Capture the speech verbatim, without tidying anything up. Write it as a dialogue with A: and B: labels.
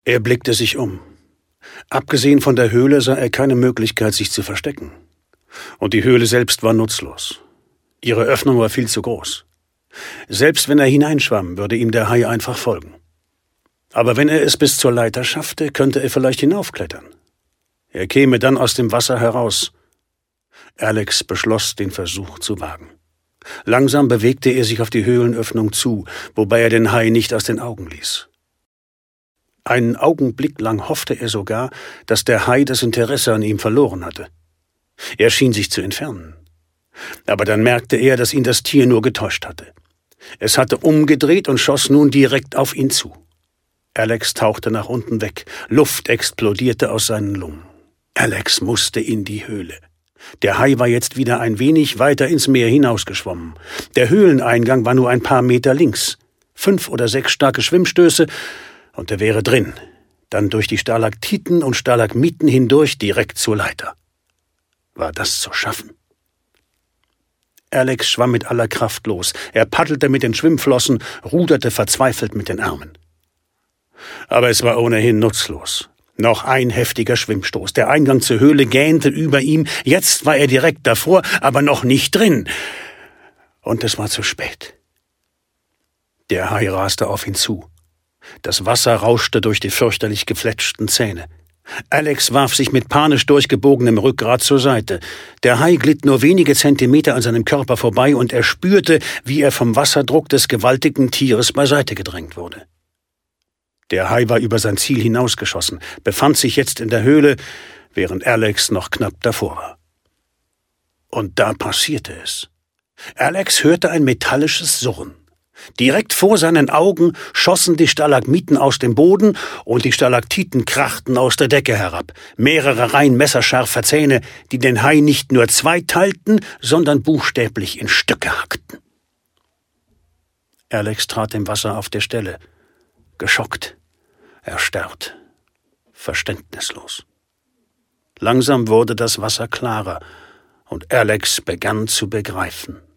A: Er blickte sich um. Abgesehen von der Höhle sah er keine Möglichkeit, sich zu verstecken. Und die Höhle selbst war nutzlos. Ihre Öffnung war viel zu groß. Selbst wenn er hineinschwamm, würde ihm der Hai einfach folgen. Aber wenn er es bis zur Leiter schaffte, könnte er vielleicht hinaufklettern. Er käme dann aus dem Wasser heraus. Alex beschloss, den Versuch zu wagen. Langsam bewegte er sich auf die Höhlenöffnung zu, wobei er den Hai nicht aus den Augen ließ. Einen Augenblick lang hoffte er sogar, dass der Hai das Interesse an ihm verloren hatte. Er schien sich zu entfernen. Aber dann merkte er, dass ihn das Tier nur getäuscht hatte. Es hatte umgedreht und schoss nun direkt auf ihn zu. Alex tauchte nach unten weg. Luft explodierte aus seinen Lungen. Alex musste in die Höhle. Der Hai war jetzt wieder ein wenig weiter ins Meer hinausgeschwommen. Der Höhleneingang war nur ein paar Meter links. Fünf oder sechs starke Schwimmstöße und er wäre drin. Dann durch die Stalaktiten und Stalagmiten hindurch direkt zur Leiter. War das zu schaffen? Alex schwamm mit aller Kraft los. Er paddelte mit den Schwimmflossen, ruderte verzweifelt mit den Armen. Aber es war ohnehin nutzlos. Noch ein heftiger Schwimmstoß. Der Eingang zur Höhle gähnte über ihm. Jetzt war er direkt davor, aber noch nicht drin. Und es war zu spät. Der Hai raste auf ihn zu. Das Wasser rauschte durch die fürchterlich gefletschten Zähne. Alex warf sich mit panisch durchgebogenem Rückgrat zur Seite. Der Hai glitt nur wenige Zentimeter an seinem Körper vorbei und er spürte, wie er vom Wasserdruck des gewaltigen Tieres beiseite gedrängt wurde. Der Hai war über sein Ziel hinausgeschossen, befand sich jetzt in der Höhle, während Alex noch knapp davor war. Und da passierte es. Alex hörte ein metallisches Surren. Direkt vor seinen Augen schossen die Stalagmiten aus dem Boden und die Stalaktiten krachten aus der Decke herab. Mehrere Reihen messerscharfer Zähne, die den Hai nicht nur zweiteilten, sondern buchstäblich in Stücke hackten. Alex trat dem Wasser auf der Stelle. Geschockt, erstarrt, verständnislos. Langsam wurde das Wasser klarer und Alex begann zu begreifen.